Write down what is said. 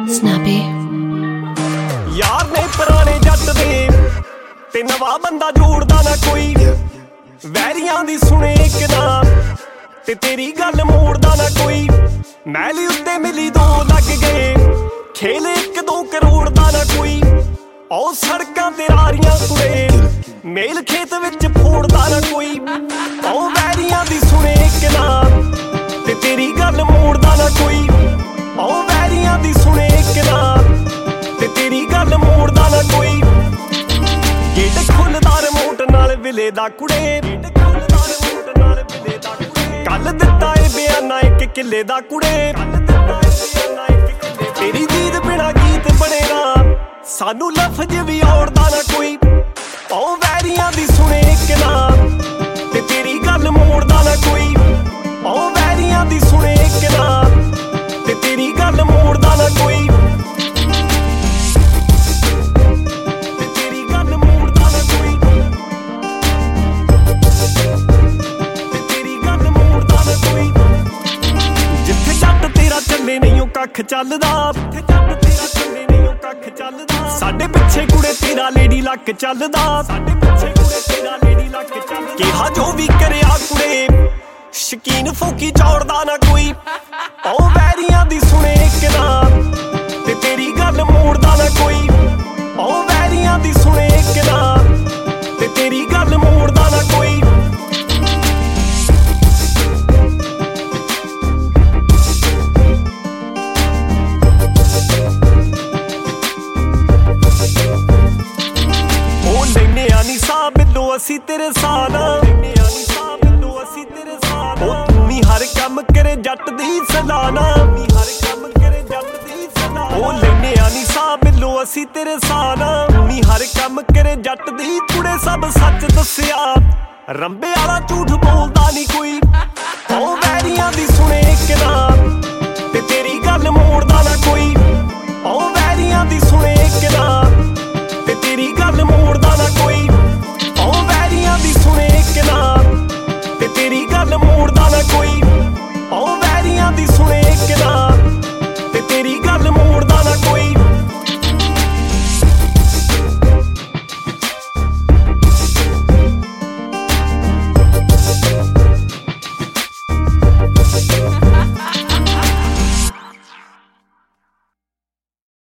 Snappy यार ने पुराने जट दे ते नवा बंदा जोड़दा ना कोई वैरियां दी सुने इक ना ते तेरी गल मोड़दा ना कोई मैली उत्ते मिली दो लग गए खेले 1-2 करोड़ दा ना कोई ओ सड़कां ते रारियां कुड़े मेल खेत विच फोड़दा ना कोई ओ वैरियां दी सुने इक ना ते तेरी गल मोड़दा ना कोई ओ वैरियां दी सुने इक ना ते तेरी गल मोड़दा ना कोई गेट खुलदा रिमोट नाल विले दा कुड़े कल दिता ए बयाना 1 किले दा कुड़े तेरी जीत बिना गीत बने ना सानू लफज भी औड़दा ना कोई ओ वैरियां दी सुने इक ना ते तेरी गल मोड़दा ना कोई ओ वैरियां दी सुने इक ना ते तेरी गल मोड़दा ना कोई कख चलदा साडे पिछे कुड़े तेरा लेडी लक चलदा कहा जो भी करया कुड़े शकीन फूकी चौड़दा ना कोई ओ वैरियां दी सुने इक ना ते तेरी गल मोड़दा ना कोई ओ वैरियां दी सुने इक ना ते तेरी गल मोड़दा ना कोई ਅਸੀਂ ਤੇਰੇ ਸਾਨਾ ਉਹ ਤੂੰ ਹੀ ਹਰ ਕੰਮ ਕਰੇ ਜੱਟ ਦੀ ਸਲਾਨਾ ਉਹ ਲੈਨੇ ਆ ਨੀ ਸਾਹ ਮਿਲੋ ਅਸੀਂ ਤੇਰੇ ਸਾਨਾ ਤੂੰ ਹੀ ਹਰ ਕੰਮ ਕਰੇ ਜੱਟ ਦੀ ਕੁੜੇ ਸਭ ਸੱਚ ਦੱਸਿਆ ਰੰਬੇ ਵਾਲਾ ਝੂਠ ਬੋਲਦਾ ਨਹੀਂ ਕੋਈ